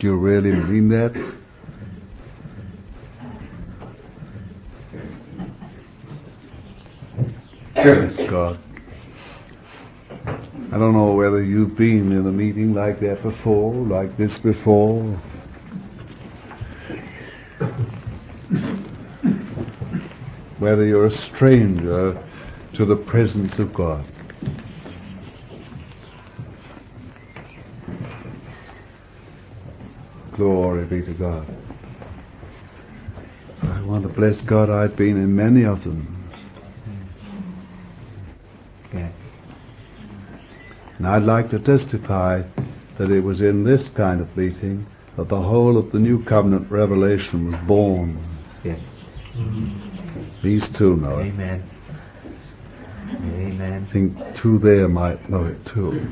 you really mean that? Bless God. I don't know whether you've been in a meeting like that before, like this before. Whether you're a stranger to the presence of God. Glory be to God. I want to bless God, I've been in many of them. Yeah. And I'd like to testify that it was in this kind of meeting that the whole of the New Covenant revelation was born. Yes. These two know it. Amen. Amen. I think two there might know it too.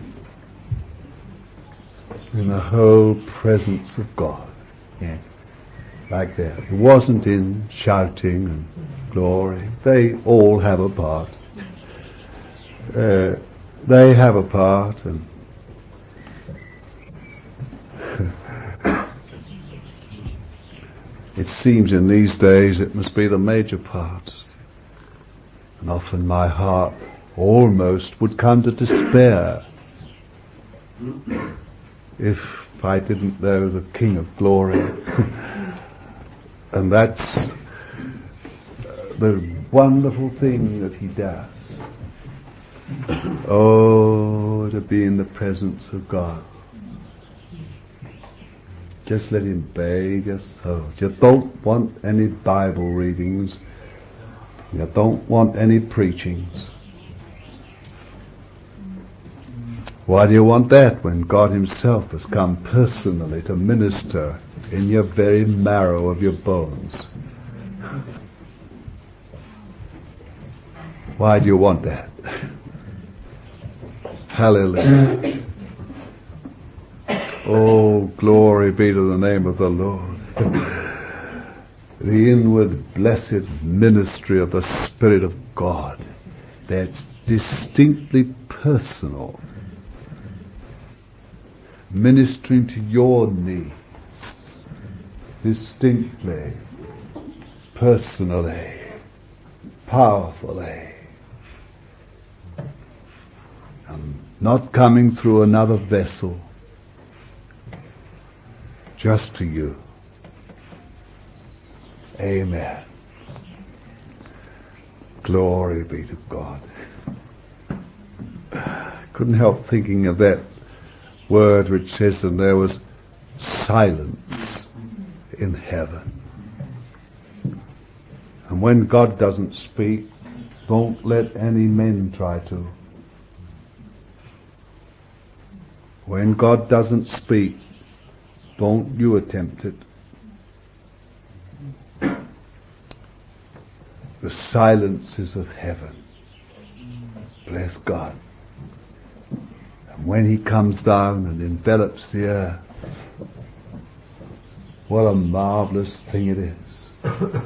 In the whole presence of God. Yeah. Like that. It wasn't in shouting and glory. They all have a part. They have a part, and it seems in these days it must be the major part. And often my heart almost would come to despair if I didn't know the King of Glory. And that's the wonderful thing that he does. Oh, to be in the presence of God. Just let him bathe your soul. You don't want any Bible readings. You don't want any preachings. Why do you want that when God himself has come personally to minister in your very marrow of your bones? Why do you want that? Hallelujah. Oh, glory be to the name of the Lord. The inward blessed ministry of the Spirit of God that's distinctly personal, ministering to your needs distinctly, personally, powerfully, and not coming through another vessel, just to you. Amen. Glory be to God. Couldn't help thinking of that word which says that there was silence in heaven. And when God doesn't speak, don't let any men try to. When God doesn't speak, don't you attempt it. The silences of heaven. Bless God. And when he comes down and envelops the earth, what a marvelous thing it is.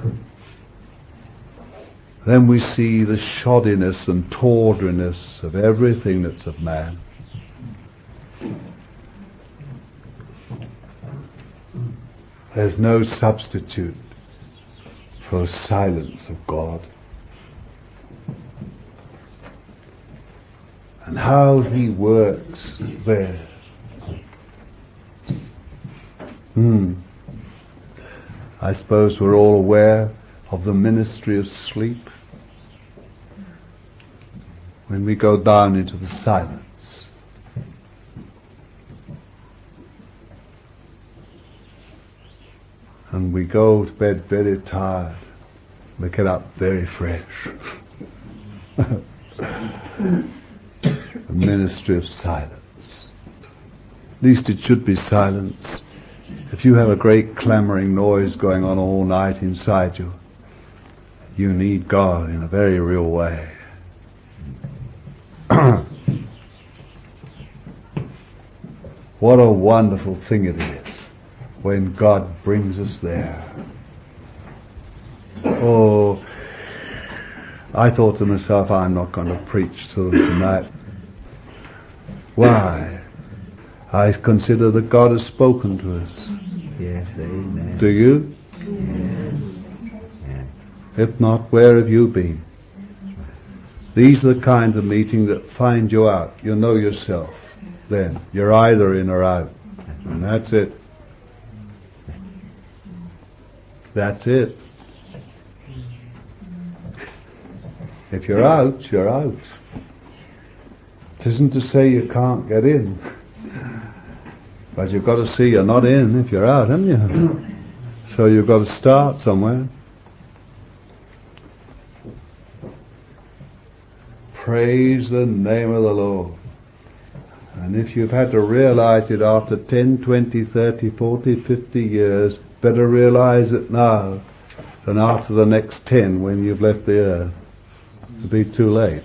Then we see the shoddiness and tawdriness of everything that's of man. There's no substitute for the silence of God. And how he works there. I suppose we're all aware of the ministry of sleep. When we go down into the silence. And we go to bed very tired. We get up very fresh. The ministry of silence. At least it should be silence. If you have a great clamoring noise going on all night inside you, you need God in a very real way. What a wonderful thing it is when God brings us there. Oh, I thought to myself, I'm not going to preach to them tonight. Why? I consider that God has spoken to us. Yes, amen. Do you? Yes. If not, where have you been? These are the kinds of meetings that find you out. You know yourself. Then you're either in or out. And that's it. That's it. If you're out, you're out. It isn't to say you can't get in. But you've got to see you're not in if you're out, haven't you? So you've got to start somewhere. Praise the name of the Lord. And if you've had to realize it after 10, 20, 30, 40, 50 years, better realize it now than after the next 10 when you've left the earth. It'll be too late.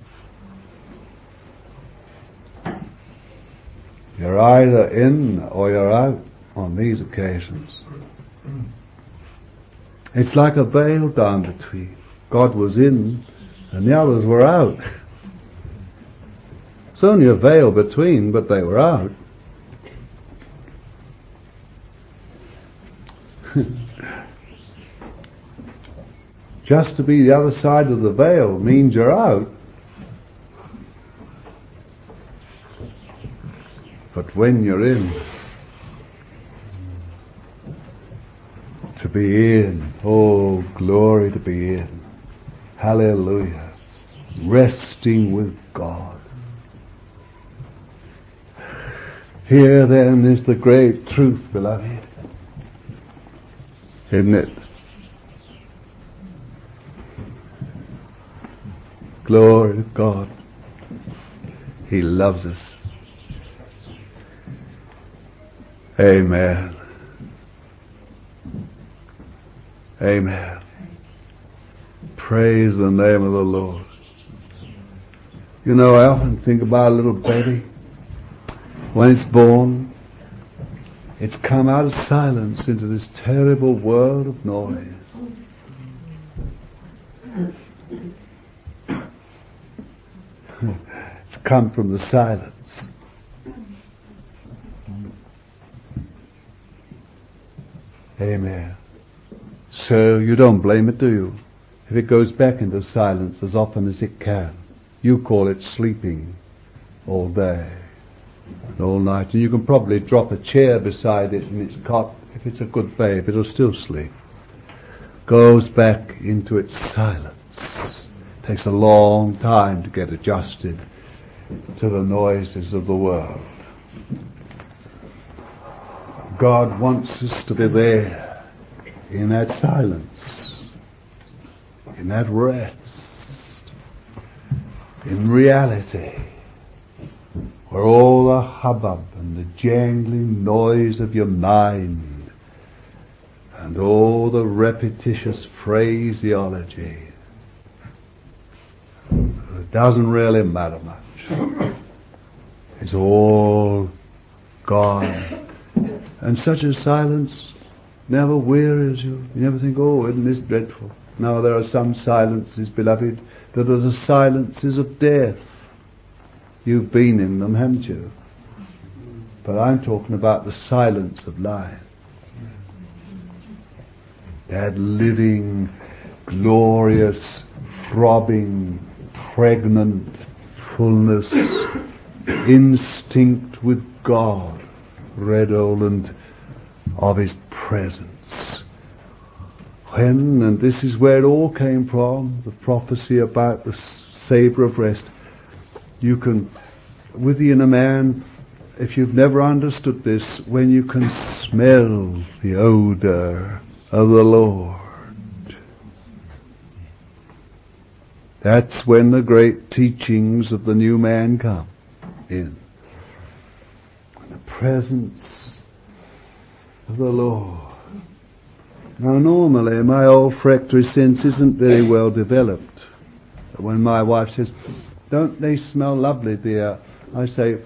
You're either in or you're out on these occasions. It's like a veil down between. God was in and the others were out. It's only a veil between, but they were out. Just to be the other side of the veil means you're out. But when you're in, to be in, oh, glory to be in. Hallelujah. Resting with God. Here then is the great truth, beloved. Isn't it? Glory to God. He loves us. Amen. Amen. Praise the name of the Lord. You know, I often think about a little baby. When it's born, it's come out of silence into this terrible world of noise. It's come from the silence. Amen. So you don't blame it, do you? If it goes back into silence as often as it can. You call it sleeping all day and all night. And you can probably drop a chair beside it in its cot. If it's a good babe, it'll still sleep. Goes back into its silence. Takes a long time to get adjusted to the noises of the world. God wants us to be there in that silence, in that rest, in reality, where all the hubbub and the jangling noise of your mind and all the repetitious phraseology, it doesn't really matter much. It's all gone. And such a silence never wearies you. You never think, oh, isn't this dreadful? Now there are some silences, beloved, that are the silences of death. You've been in them, haven't you? But I'm talking about the silence of life. That living, glorious, throbbing, pregnant fullness, instinct with God, redolent of His presence. When, and this is where it all came from, the prophecy about the savour of rest, you can, within a man, if you've never understood this, when you can smell the odour of the Lord, that's when the great teachings of the new man come in. The presence of the Lord. Now normally my olfactory sense isn't very well developed. When my wife says, don't they smell lovely, dear? I say,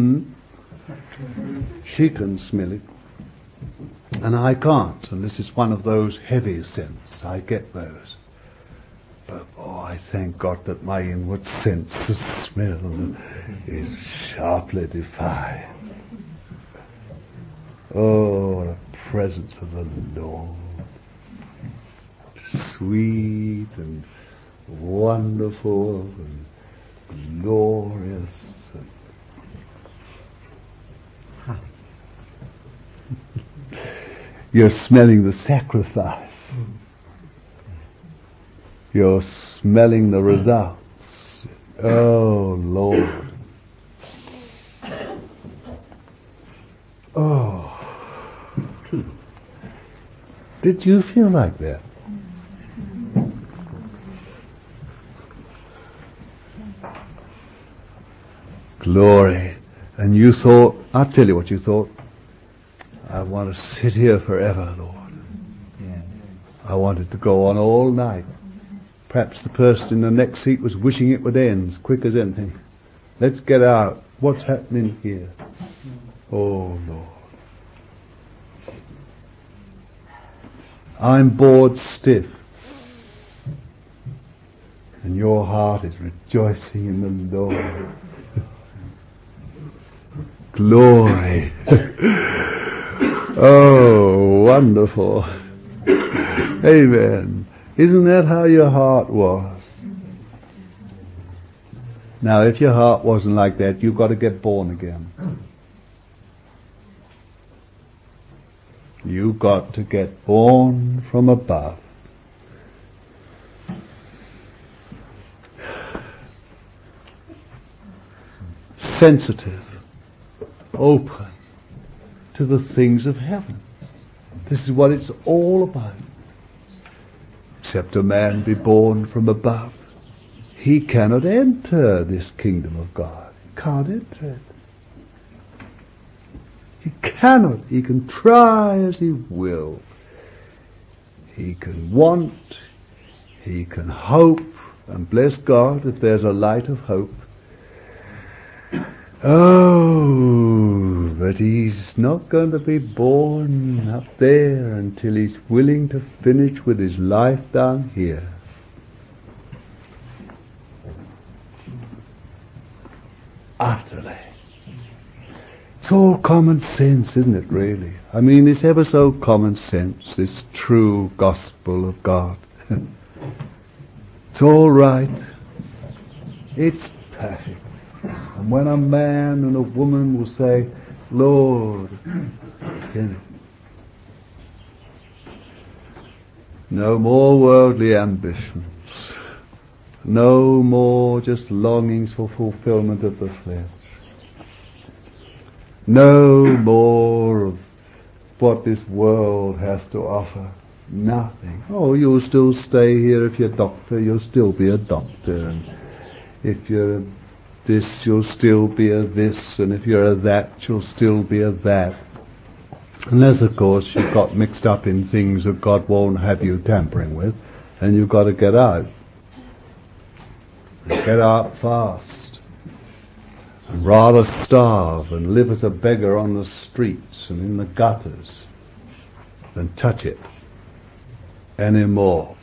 She can smell it. And I can't, and this is one of those heavy scents. I get those. But I thank God that my inward sense of smell is sharply defined. Oh, the presence of the Lord. Sweet and wonderful and glorious. You're smelling the sacrifice. You're smelling the results. Oh, Lord. Oh. Did you feel like that? Glory. And you thought, I'll tell you what you thought. I want to sit here forever, Lord. Yeah. I wanted to go on all night. Perhaps the person in the next seat was wishing it would end as quick as anything. Let's get out. What's happening here? Oh, Lord. I'm bored stiff. And your heart is rejoicing in the Lord. Glory. Oh, wonderful. Amen. Isn't that how your heart was? Now, if your heart wasn't like that, you've got to get born again. You've got to get born from above. Sensitive, open to the things of heaven. This is what it's all about. Except a man be born from above, he cannot enter this kingdom of God. He can't enter it. He cannot. He can try as he will. He can want. He can hope. And bless God if there's a light of hope. Oh, but he's not going to be born up there until he's willing to finish with his life down here. Utterly. It's all common sense, isn't it, really? I mean, it's ever so common sense, this true gospel of God. It's all right. It's perfect. And when a man and a woman will say, Lord, no more worldly ambitions, no more just longings for fulfillment of the flesh, no more of what this world has to offer, nothing. Oh, you'll still stay here. If you're a doctor, you'll still be a doctor, and if you're this, you'll still be a this, and if you're a that, you'll still be a that. Unless, of course, you've got mixed up in things that God won't have you tampering with, and you've got to get out. Get out fast. And rather starve and live as a beggar on the streets and in the gutters than touch it anymore.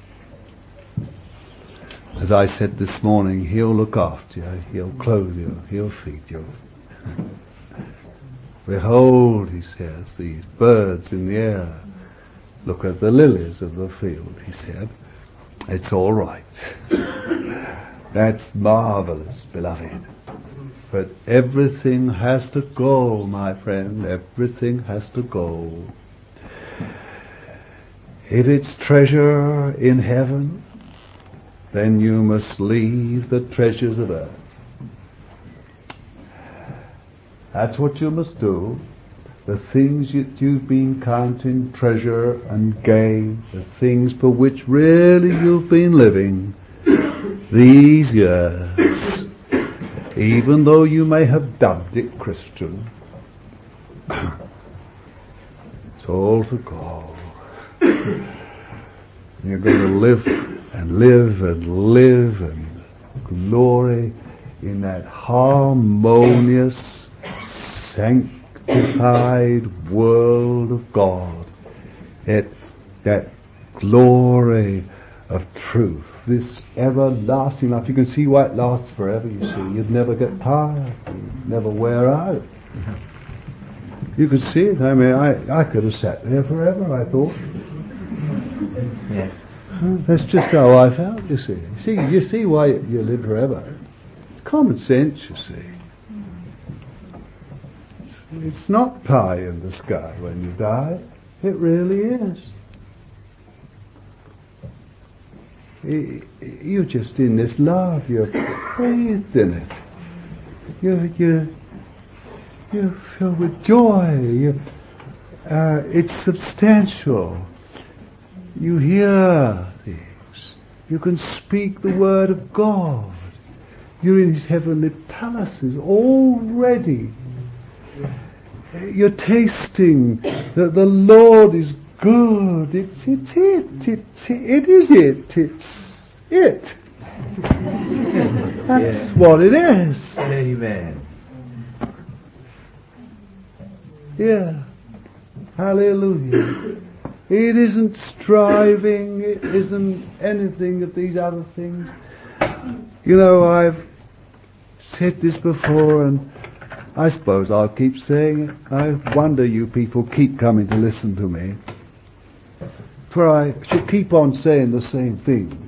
As I said this morning, he'll look after you, he'll clothe you, he'll feed you. Behold, he says, these birds in the air. Look at the lilies of the field, he said. It's all right. That's marvelous, beloved. But everything has to go, my friend. Everything has to go. If it's treasure in heaven, then you must leave the treasures of earth. That's what you must do. The things that you've been counting treasure and gain, the things for which really you've been living these years, even though you may have dubbed it Christian, it's all to go. You're going to live and live and live and glory in that harmonious, sanctified world of God. That glory of truth, this everlasting life. You can see why it lasts forever, you see. You'd never get tired. You'd never wear out. You could see it. I mean, I could have sat there forever, I thought. Yeah. That's just how I felt, you see. You see why you live forever. It's common sense, you see. It's not pie in the sky when you die. It really is. You're just in this love. You're bathed in it. You're filled with joy. It's substantial. You hear things. You can speak the word of God. You're in His heavenly palaces already. You're tasting that the Lord is good. It's it. That's what it is. Amen. Yeah. Hallelujah. It isn't striving. It isn't anything of these other things. You know, I've said this before, and I suppose I'll keep saying it. I wonder you people keep coming to listen to me. For I should keep on saying the same things.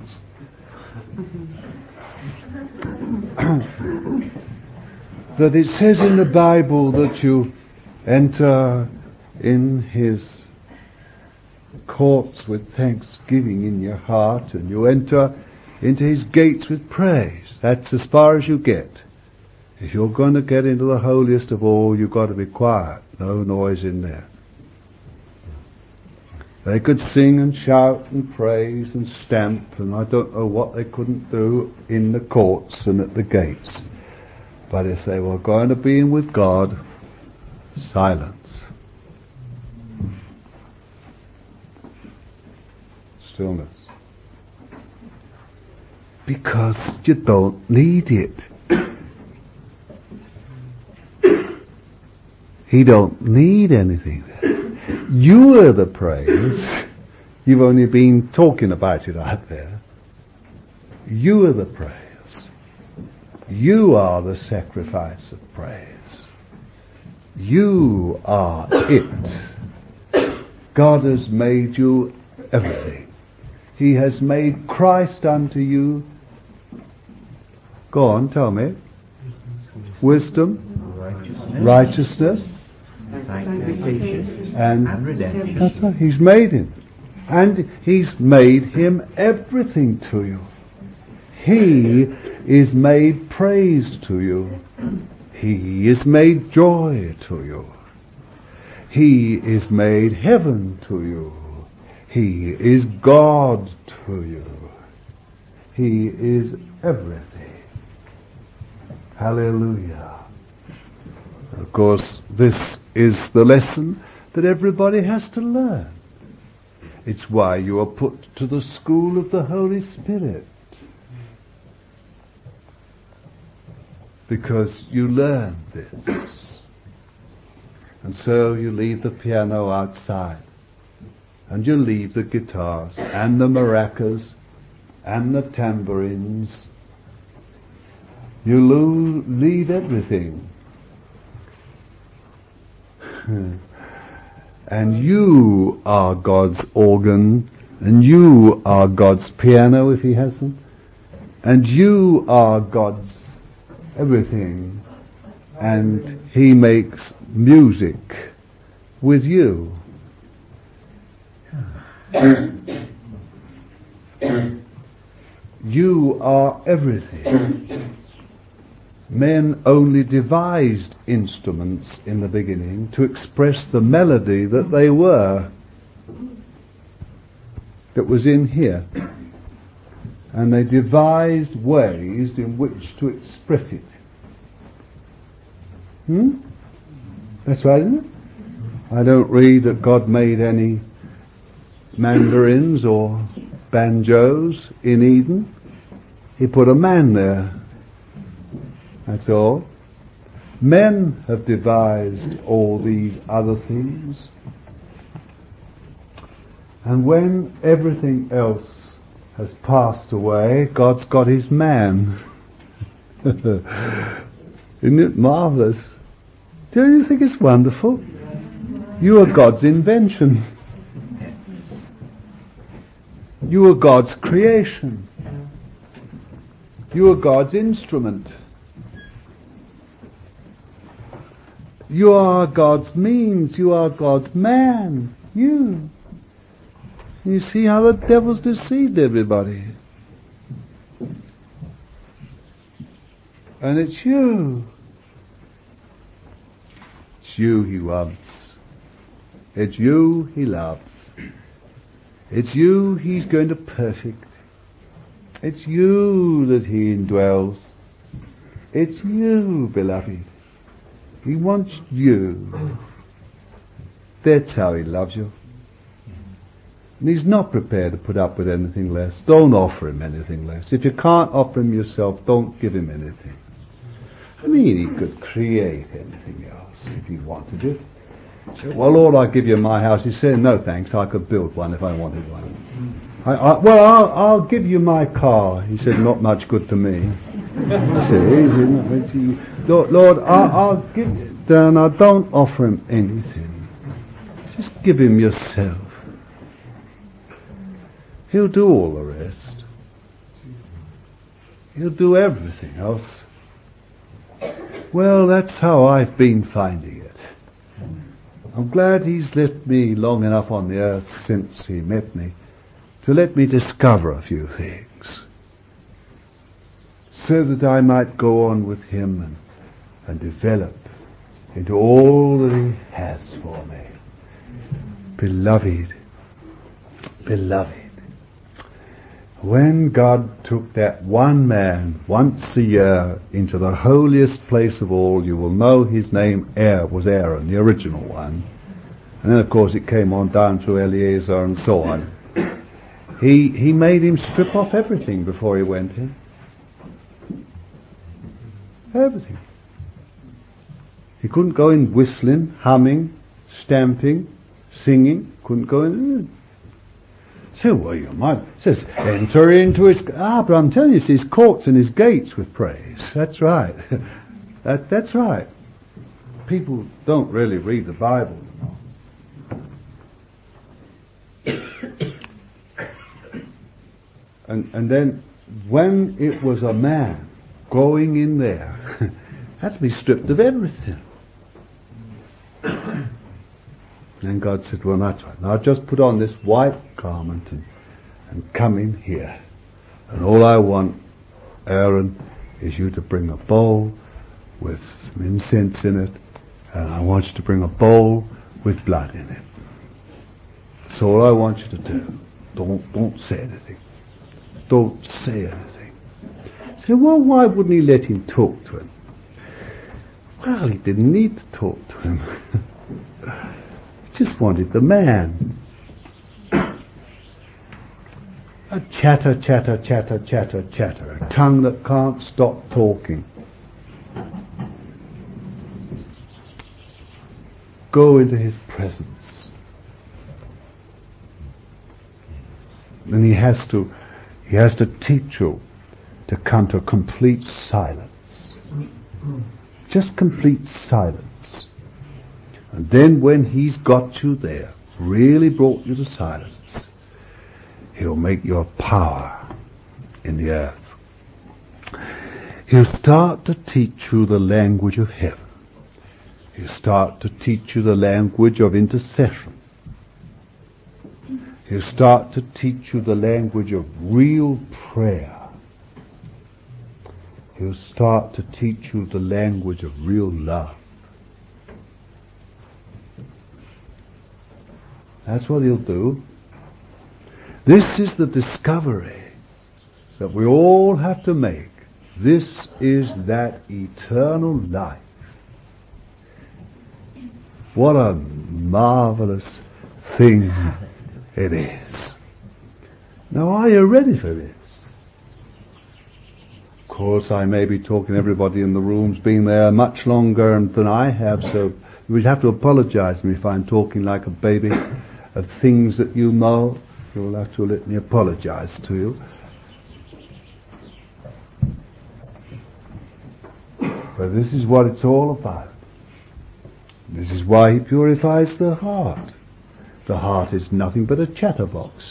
That it says in the Bible that you enter in His courts with thanksgiving in your heart, and you enter into His gates with praise. That's as far as you get. If you're going to get into the holiest of all, you've got to be quiet. No noise in there. They could sing and shout and praise and stamp, and I don't know what they couldn't do in the courts and at the gates. But if they were going to be in with God, silence. Stillness. Because you don't need it. He don't need anything there. You are the praise. You've only been talking about it out there. You are the praise. You are the sacrifice of praise. You are it. God has made you everything. He has made Christ unto you. Go on, tell me. Wisdom, righteousness, sanctification, and redemption. That's right. He's made him. And He's made him everything to you. He is made praise to you. He is made joy to you. He is made heaven to you. He is God to you. He is everything. Hallelujah. Of course, this is the lesson that everybody has to learn. It's why you are put to the school of the Holy Spirit. Because you learn this. And so you leave the piano outside. And you leave the guitars and the maracas and the tambourines. You leave everything. And you are God's organ, and you are God's piano if He has them, and you are God's everything, and He makes music with you. You are everything. Men only devised instruments in the beginning to express the melody that they were, that was in here. And they devised ways in which to express it. That's right, isn't it? I don't read that God made any mandarins or banjos in Eden. He put a man there. That's all. Men have devised all these other things. And when everything else has passed away, God's got His man. Isn't it marvelous? Don't you think it's wonderful? You are God's invention. You are God's creation. You are God's instrument. You are God's means. You are God's man. You. You see how the devil's deceived everybody. And it's you. It's you he loves. It's you he loves. It's you he's going to perfect. It's you that he indwells. It's you, beloved. He wants you. That's how he loves you. And he's not prepared to put up with anything less. Don't offer him anything less. If you can't offer him yourself, don't give him anything. I mean, he could create anything else if he wanted it. So, well, Lord, I'll give you my house. He said, no thanks, I could build one if I wanted one. I'll give you my car. He said, not much good to me. See, Lord, I'll give you. Now, don't offer him anything. Just give him yourself. He'll do all the rest. He'll do everything else. Well, that's how I've been finding it. I'm glad he's left me long enough on the earth since he met me to let me discover a few things so that I might go on with him and develop into all that he has for me. Beloved, when God took that one man once a year into the holiest place of all, you will know his name was Aaron, the original one. And then of course it came on down to Eleazar and so on. He made him strip off everything before he went in. Everything. He couldn't go in whistling, humming, stamping, singing. Couldn't go in. So, well, you might. It says, enter into his... but I'm telling you, it's his courts and his gates with praise. That's right. That's right. People don't really read the Bible, you know. And then, when it was a man going in there, had to be stripped of everything. And God said, well, that's right. Now just put on this white garment and come in here. And all I want, Aaron, is you to bring a bowl with some incense in it. And I want you to bring a bowl with blood in it. That's all I want you to do. Don't say anything. Don't say anything. Say, well, why wouldn't he let him talk to him? Well, he didn't need to talk to him. Just wanted the man. A chatter, chatter, chatter, chatter, chatter. A tongue that can't stop talking. Go into his presence. And he has to teach you to come to complete silence. Just complete silence. And then when he's got you there, really brought you to silence, he'll make your power in the earth. He'll start to teach you the language of heaven. He'll start to teach you the language of intercession. He'll start to teach you the language of real prayer. He'll start to teach you the language of real love. That's what he'll do. This is the discovery that we all have to make. This is that eternal life. What a marvelous thing it is. Now, are you ready for this? Of course, I may be talking to everybody in the room's been there much longer than I have, so you'll have to apologize to me if I'm talking like a baby of things that you know. You'll have to let me apologize to you. But this is what it's all about. This is why he purifies the heart. The heart is nothing but a chatterbox,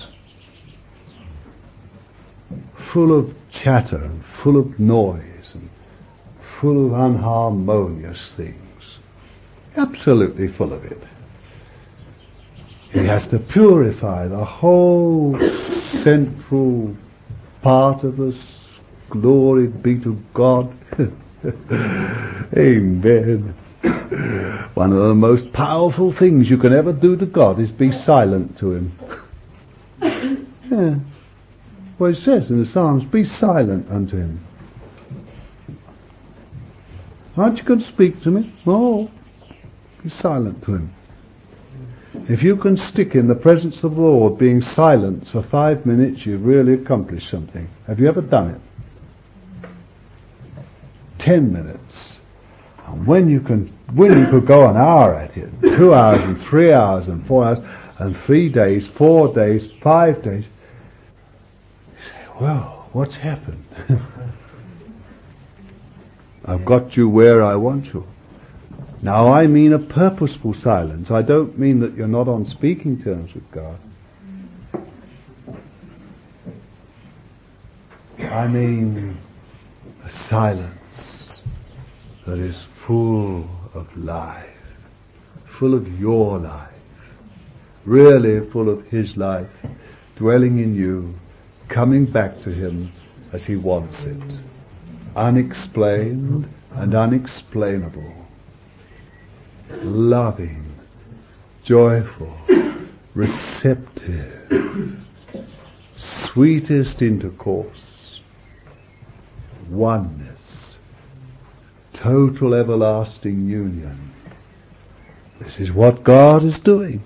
full of chatter and full of noise and full of unharmonious things. Absolutely full of it. He has to purify the whole central part of us. Glory be to God. Amen. One of the most powerful things you can ever do to God is be silent to Him. Yeah. Well, it says in the Psalms, be silent unto Him. Aren't you going to speak to me? Oh, be silent to Him. If you can stick in the presence of the Lord being silent for 5 minutes, you've really accomplished something. Have you ever done it? 10 minutes. And when you could go an hour at it, 2 hours and 3 hours and 4 hours and 3 days, 4 days, 5 days, you say, well, what's happened? I've got you where I want you. Now I mean a purposeful silence. I don't mean that you're not on speaking terms with God. I mean a silence that is full of life, full of your life, really full of His life, dwelling in you, coming back to Him as He wants it, unexplained and unexplainable, loving, joyful, receptive, sweetest intercourse, oneness, total everlasting union. This is what God is doing.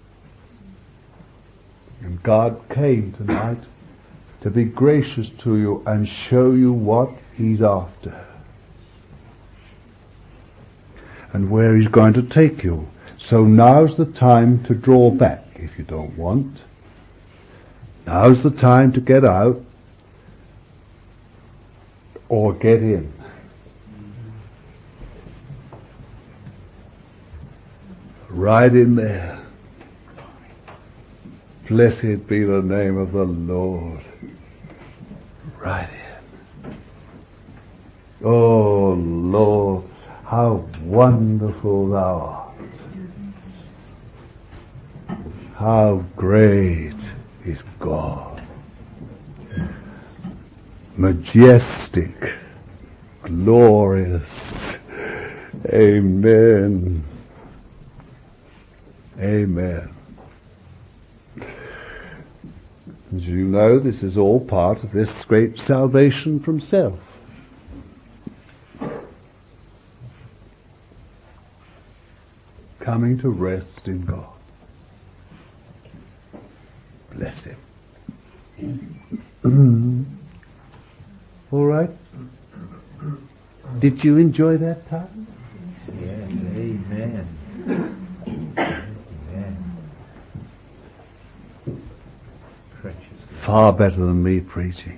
And God came tonight to be gracious to you and show you what He's after. And where He's going to take you. So now's the time to draw back if you don't want. Now's the time to get out or get in. Right in there. Blessed be the name of the Lord. Right in. Oh Lord, how wonderful Thou art. How great is God. Majestic, glorious. Amen. Amen. As you know, this is all part of this great salvation from self. Coming to rest in God. Bless Him. All right? Did you enjoy that time? Yes, amen. Far better than me preaching.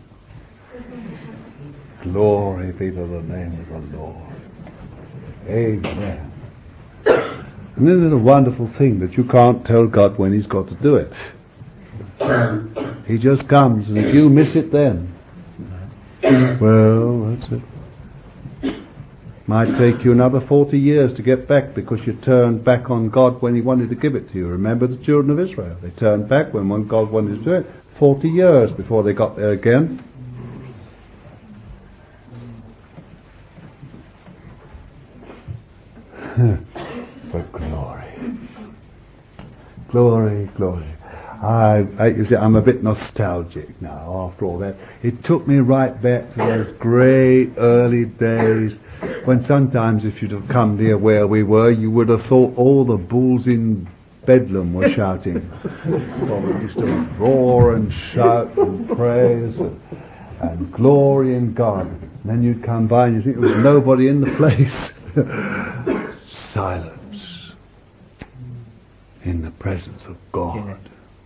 Glory be to the name of the Lord. Amen. And isn't it a wonderful thing that you can't tell God when He's got to do it? He just comes, and if you miss it then, well, that's it. Might take you another 40 years to get back because you turned back on God when He wanted to give it to you. Remember the children of Israel? They turned back when God wanted to do it. 40 years before they got there again. But glory. Glory, glory. You see, I'm a bit nostalgic now after all that. It took me right back to those great early days when sometimes if you'd have come near where we were, you would have thought all the bulls in Bedlam were shouting. Well, we used to roar and shout and praise and glory in God. And then you'd come by and you think there was nobody in the place. Silence in the presence of God.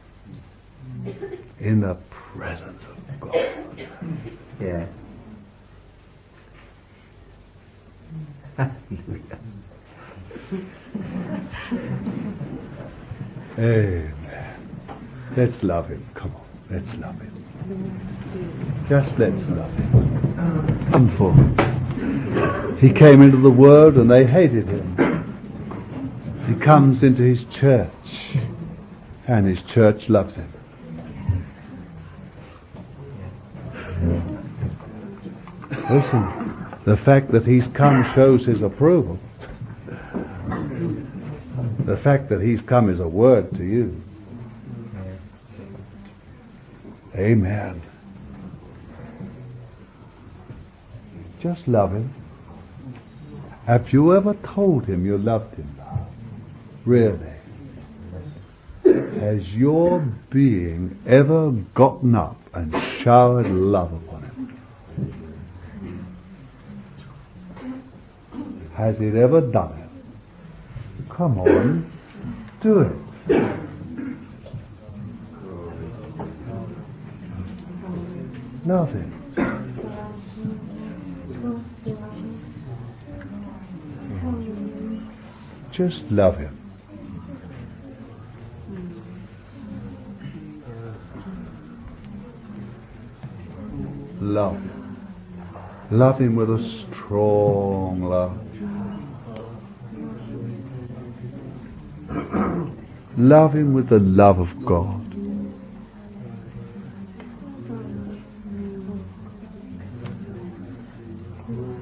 In the presence of God. Amen. Let's love him. Come on, let's love him. Just let's love him. Wonderful. He came into the world and they hated him. He comes into his church and his church loves him. Listen, the fact that he's come shows his approval. The fact that he's come is a word to you. Amen. Just love him. Have you ever told him you loved him? Really? Has your being ever gotten up and showered love upon him? Has it ever done it? Come on, do it. Love him. Just love him. Love him. Love him with a strong love. Love him with the love of God.